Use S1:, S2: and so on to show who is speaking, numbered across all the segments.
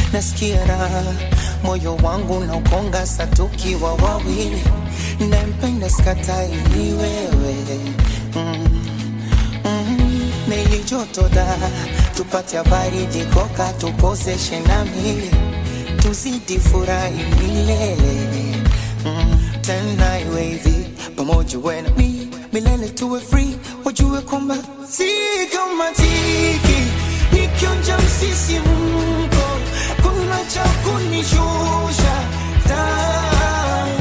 S1: nasikia raha, moyo wangu na ukonga satukiwa wawili, nampenda skatai ni wewe. Meli joto da, tupate habari jikoka tukoseshe na mili, tuzidi furahi milele. Tena iwe hivi, pamoja we na mi, milele tuwe free, wajue kwamba si kama tiki, nikionja msisimko, kuna cha kunishusha down.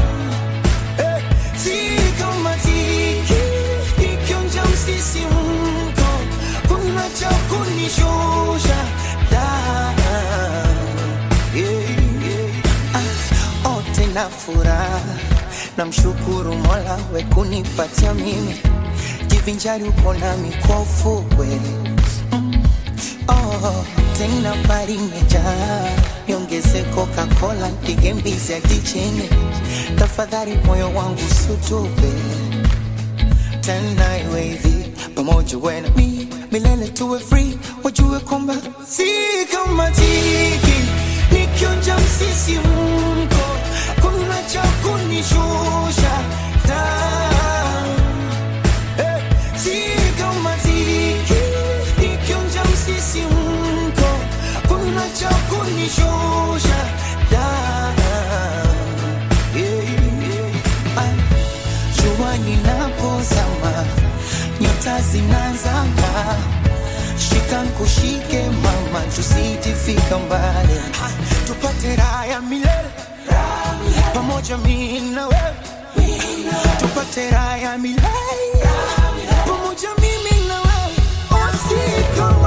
S1: Si kama tiki, nikionja msisimko, kuna cha kunishusha down. Tena furaha, namshukuru Mola we kunipatia mimi, jivinjari uko nami kwa ufukwe. Tena bari imejaa, niongeze Coca-Cola nipige mbizi hadi chini, tafadhali moyo wangu usiutupe. Tena iwe hivi, pamoja we na mi, milele tuwe free, wajue kwamba si kama tiki, nikionja msisimko, kuna cha kunishusha down. Si kama tiki, nikionja msisimko, kuna cha kunishusha down. Jua linapozama, nyota zinazama, shika nikushike mama, tusijifika mbali, tupate raha ya milele pamoja mimi na wewe, tupate raha ya milele pamoja mimi na wewe.